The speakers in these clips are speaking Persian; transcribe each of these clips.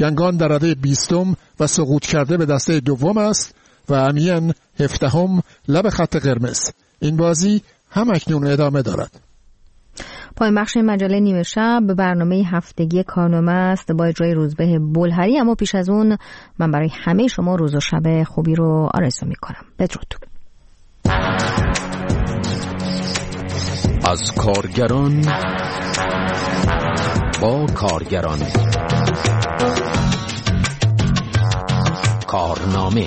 ینگان در رده 20 و سقوط کرده به دسته دوم است و امیان 17 لب خط قرمز. این بازی هم اکنون ادامه دارد. پایان بخش مجله نیمه شب برنامه هفتگی کارنامه است با اجرای روزبه بلهری، اما پیش از اون من برای همه شما روز و شب خوبی رو آرزو میکنم. بدرود. از کارگران با کارگران، کارنامه.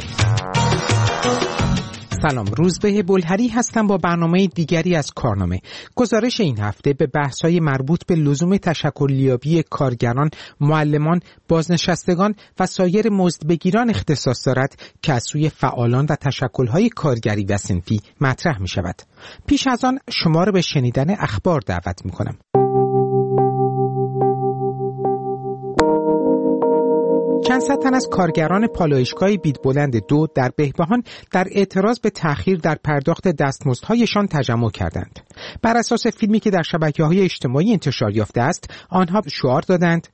سلام، روزبه بلهری هستم با برنامه دیگری از کارنامه. گزارش این هفته به بحث‌های مربوط به لزوم تشکل‌یابی کارگران، معلمان، بازنشستگان و سایر مزدبگیران اختصاص دارد که از سوی فعالان و تشکل‌های کارگری و صنفی مطرح می‌شود. پیش از آن شما را به شنیدن اخبار دعوت می‌کنم. چند صد تن از کارگران پالایشگاه بیدبلند 2 در بهبهان در اعتراض به تأخیر در پرداخت دستمزدهایشان تجمع کردند. بر اساس فیلمی که در شبکه‌های اجتماعی انتشار یافته است، آنها شعار دادند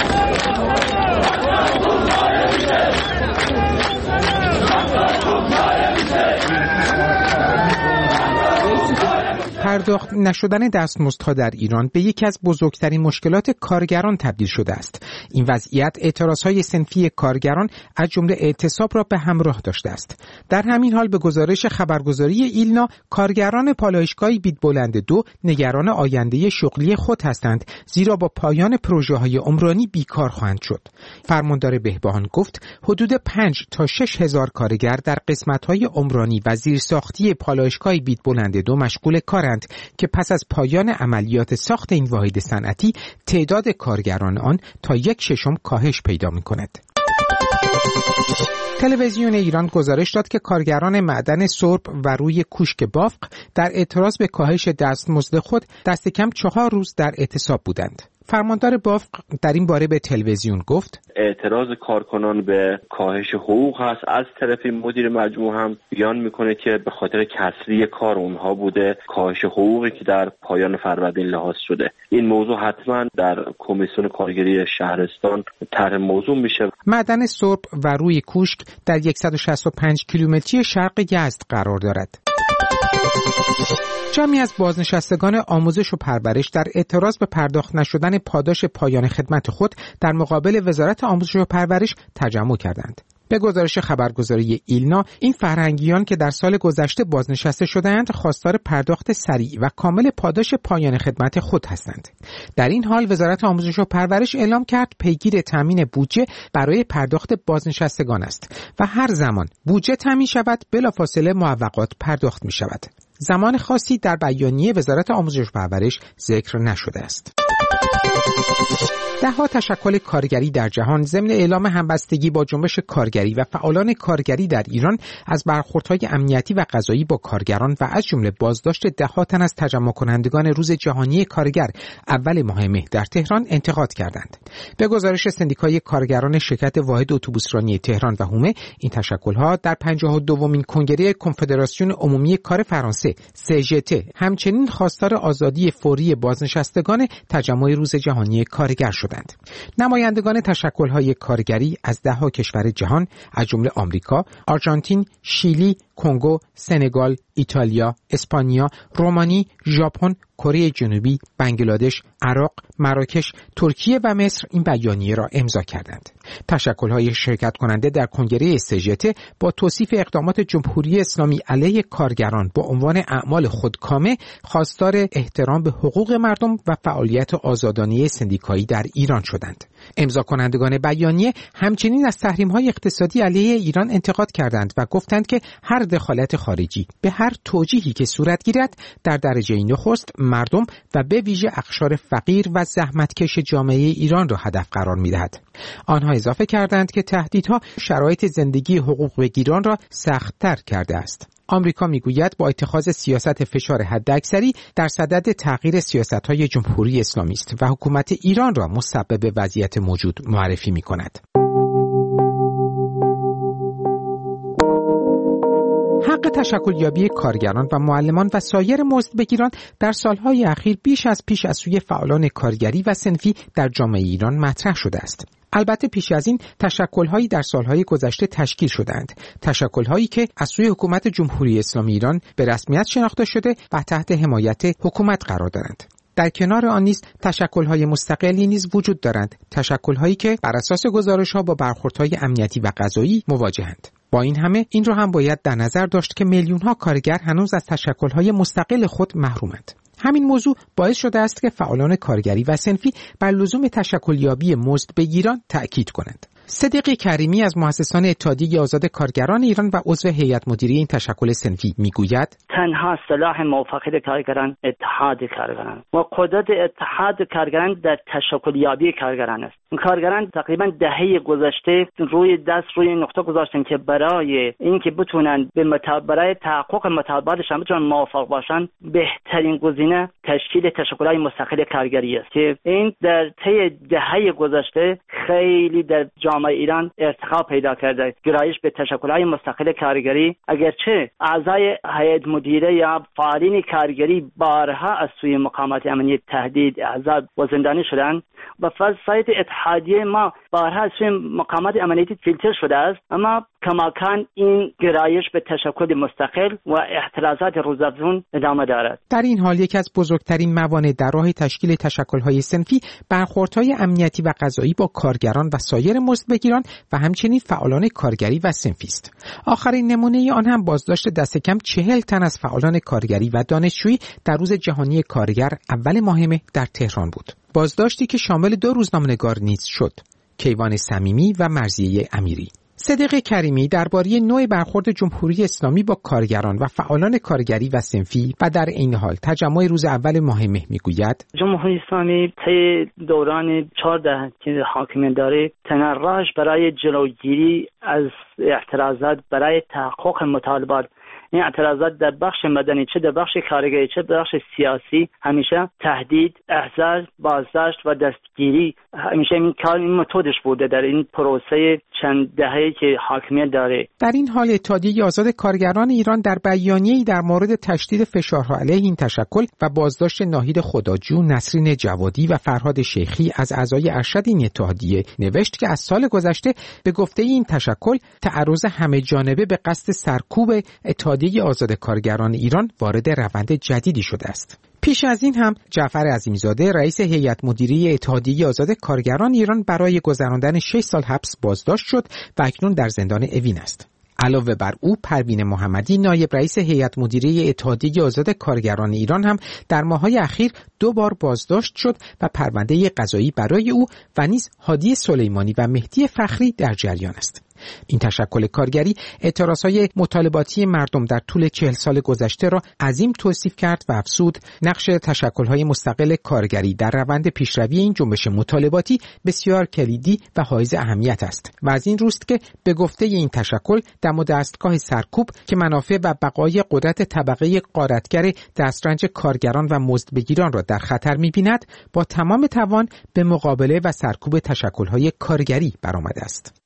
پرداخت نشدن دستمزدها در ایران به یکی از بزرگترین مشکلات کارگران تبدیل شده است. این وضعیت اعتراضهای صنفی کارگران از جمله اعتصاب را به همراه داشته است. در همین حال به گزارش خبرگزاری ایلنا، کارگران پالایشگاه بیدبلند 2 نگران آینده شغلی خود هستند، زیرا با پایان پروژه‌های عمرانی بیکار خواهند شد. فرماندار بهبهان گفت حدود 5 تا 6 هزار کارگر در قسمت‌های عمرانی و زیرساختی پالایشگاه بیدبلند 2 مشغول کارند که پس از پایان عملیات ساخت این واحد صنعتی تعداد کارگران آن تا 1/6 کاهش پیدا می‌کند. تلویزیون ایران گزارش داد که کارگران معدن سرب و روی کوشک بافق در اعتراض به کاهش دستمزد خود دست کم 4 روز در اعتصاب بودند. فرماندار بافق در این باره به تلویزیون گفت اعتراض کارکنان به کاهش حقوق هست. از طرف مدیر مجموعه هم بیان میکنه که به خاطر کسری کار اونها بوده، کاهش حقوقی که در پایان فروردین لحاظ شده. این موضوع حتما در کمیسیون کارگری شهرستان طرح موضوع میشه. معدن سرب و روی کوشک در 165 کیلومتری شرق یزد قرار دارد. جمعی از بازنشستگان آموزش و پرورش در اعتراض به پرداخت نشدن پاداش پایان خدمت خود در مقابل وزارت آموزش و پرورش تجمع کردند. به گزارش خبرگزاری ایلنا، این فرهنگیان که در سال گذشته بازنشسته شدند خواستار پرداخت سریع و کامل پاداش پایان خدمت خود هستند. در این حال وزارت آموزش و پرورش اعلام کرد پیگیر تامین بودجه برای پرداخت بازنشستگان است و هر زمان بودجه تامین شود بلافاصله معوقات پرداخت می شود. زمان خاصی در بیانیه وزارت آموزش و پرورش ذکر نشده است. ده‌ها تشکل کارگری در جهان ضمن اعلام همبستگی با جنبش کارگری و فعالان کارگری در ایران از برخوردهای امنیتی و قضایی با کارگران و از جمله بازداشت ده‌ها تن از تجمع کنندگان روز جهانی کارگر اول ماه مه در تهران انتقاد کردند. به گزارش سندیکای کارگران شرکت واحد اتوبوسرانی تهران و هومه، این تشکل‌ها در 52مین کنگره کنفدراسیون عمومی کار فرانسه CGT همچنین خواستار آزادی فوری بازنشستگان تجمع روز جهانی کارگر شدند. نمایندگان تشکل‌های کارگری از ده‌ها کشور جهان از جمله آمریکا، آرژانتین، شیلی، کنگو، سنگال، ایتالیا، اسپانیا، رومانی، ژاپن، کره جنوبی، بنگلادش، عراق، مراکش، ترکیه و مصر این بیانیه را امضا کردند. تشکل‌های شرکت کننده در کنگره CGT با توصیف اقدامات جمهوری اسلامی علیه کارگران با عنوان اعمال خودکامه خواستار احترام به حقوق مردم و فعالیت آزادانه سندیکایی در ایران شدند. امضا کنندگان بیانیه همچنین از تحریم‌های اقتصادی علیه ایران انتقاد کردند و گفتند که هر دخالت خارجی به هر توجیهی که صورت گیرد در درجه نخست مردم و به ویژه اقشار فقیر و زحمتکش جامعه ایران را هدف قرار می‌دهد. آنها اضافه کردند که تهدیدها شرایط زندگی حقوق بگیران را سخت‌تر کرده است. آمریکا میگوید با اتخاذ سیاست فشار حداکثری در صدد تغییر سیاست‌های جمهوری اسلامی است و حکومت ایران را مسبب وضعیت موجود معرفی می‌کند. حق تشکلیابی کارگران و معلمان و سایر مزدبگیران در سالهای اخیر بیش از پیش از سوی فعالان کارگری و صنفی در جامعه ایران مطرح شده است. البته پیش از این تشکل‌هایی در سالهای گذشته تشکیل شدند، تشکل‌هایی که از سوی حکومت جمهوری اسلامی ایران به رسمیت شناخته شده و تحت حمایت حکومت قرار دارند. در کنار آن نیز تشکل‌های مستقلی نیز وجود دارند، تشکل‌هایی که بر اساس گزارش‌ها با برخوردهای امنیتی و قضایی مواجهند. با این همه این را هم باید در نظر داشت که میلیون‌ها کارگر هنوز از تشکل‌های مستقل خود محرومند. همین موضوع باعث شده است که فعالان کارگری و صنفی بر لزوم تشکلیابی مزدبگیران تأکید کنند. صدیق کریمی از مؤسسان اتحادیه آزاد کارگران ایران و عضو هیئت مدیره این تشکل صنفی میگوید تنها سلاح موفقیت کارگران اتحاد کارگران و قدرت اتحاد کارگران در تشکلیابی کارگران است. کارگران تقریبا دهه گذشته روی نقطه گذاشتن که برای اینکه بتونن برای تحقق مطالباتشان بتونن موفق باشن، بهترین گزینه تشکیل تشکل‌های مستقل کارگری است که این در طی دهه گذشته خیلی در جامعه ایران ارتقا پیدا کرده. گرایش به تشکل‌های مستقل کارگری، اگرچه اعضای هیئت مدیره یا فعالین کارگری بارها از سوی مقامات امنیتی تهدید، عذاب و زندانی شدند و سایت اتحادیه ما بارها از سوی مقامات امنیتی فیلتر شده است، اما کماکان این گرایش به تشکل مستقل و اعتراضات روزافزون ادامه دارد. در این حال یکی از بزرگترین موانع در راه تشکیل تشکل‌های صنفی برخوردهای امنیتی و قضایی با کارگران و سایر مزدبگیران و همچنین فعالان کارگری و صنفی است. آخرین نمونه آن هم بازداشت دست کم 40 تن از فعالان کارگری و دانشجویی در روز جهانی کارگر اول ماه مه در تهران بود. بازداشتی که شامل 2 روزنامه‌نگار نیز شد، کیوان صمیمی و مرضیه امیری. صدیق کریمی درباره نوع برخورد جمهوری اسلامی با کارگران و فعالان کارگری و صنفی و در این حال تجمع روز اول ماه مه میگوید جمهوری اسلامی طی دوران 14 که حاکمیت داره تنراش برای جلوگیری از اعتراضات برای تحقق مطالبات، این اعتراضات در بخش مدنی چه در بخش کارگری چه در بخش سیاسی، همیشه تهدید، احضار، بازداشت و دستگیری همیشه این متدش بوده در این پروسه چند دهه‌ای که حاکمیت داره. در این حال اتحادیه آزاد کارگران ایران در بیانیه‌ای در مورد تشدید فشارها علیه این تشکل و بازداشت ناهید خداجو، نسرین جوادی و فرهاد شیخی از اعضای ارشد این اتحادیه نوشت که از سال گذشته به گفته این تشکل تعرض همه جانبه به قصد سرکوب اتحادیه آزاد کارگران ایران وارد روند جدیدی شده است. پیش از این هم جعفر عظیمی‌زاده رئیس هیئت مدیره اتحادیه آزاد کارگران ایران برای گذراندن 6 سال حبس بازداشت شد و اکنون در زندان اوین است. علاوه بر او پروین محمدی نایب رئیس هیئت مدیره اتحادیه آزاد کارگران ایران هم در ماه‌های اخیر 2 بار بازداشت شد و پرونده قضایی برای او و نیز هادی سلیمانی و مهدی فخری در جریان است. این تشکل کارگری اعتراضهای مطالباتی مردم در طول 40 سال گذشته را عظیم توصیف کرد و افزود نقش تشکل‌های مستقل کارگری در روند پیشروی این جنبش مطالباتی بسیار کلیدی و حائز اهمیت است و از این روست که به گفته این تشکل دم و دستگاه سرکوب که منافع و بقای قدرت طبقه غارتگر دسترنج کارگران و مزدبگیران را در خطر می‌بیند، با تمام توان به مقابله و سرکوب تشکل‌های کارگری برآمده است.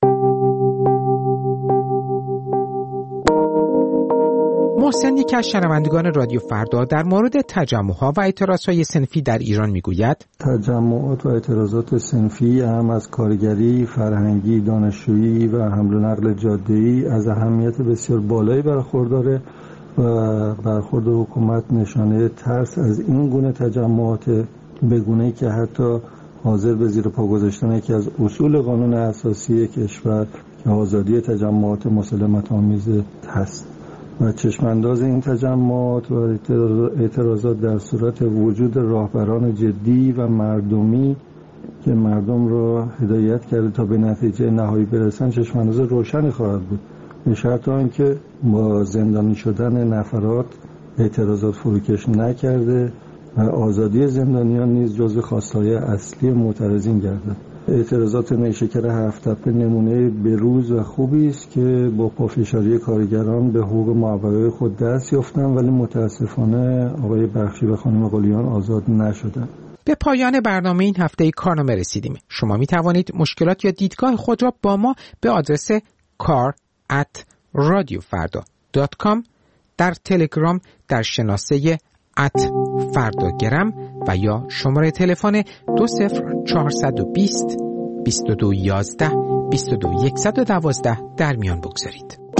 محسن یکی از شنوندگان رادیو فردا در مورد تجمع‌ها و اعتراضهای صنفی در ایران میگوید تجمعات و اعتراضات صنفی هم از کارگری، فرهنگی، دانشجویی و حمل و نقل جاده‌ای از اهمیت بسیار بالایی برخورداره و برخورد حکومت نشانه ترس از این گونه تجمعات به گونه‌ای که حتی حاضر به زیر پا گذاشتن یکی از اصول قانون اساسی کشور که آزادی تجمعات مسالمت‌آمیز هست و چشمانداز این تجمعات و اعتراضات در صورت وجود راهبران جدی و مردمی که مردم را هدایت کرده تا به نتیجه نهایی برسن چشمانداز روشنی خواهد بود، به شرط آنکه با زندانی شدن نفرات اعتراضات فروکش نکرده و آزادی زندانیان نیز جزو خواستهای اصلی معترضین گردد. اعتراضات نیشکر هفت‌تپه نمونه بروز و خوبی است که با پافشاری کارگران به حقوق معوقه خود دست یافتند، ولی متاسفانه آقای بخشی و خانم قلیان آزاد نشدند. به پایان برنامه این هفته کارنامه رسیدیم. شما می توانید مشکلات یا دیدگاه خود را با ما به آدرس kar@radiofarda.com در تلگرام در شناسه @فرداگرم و یا شماره تلفن 20420 2211 22 112 در میان بگذارید.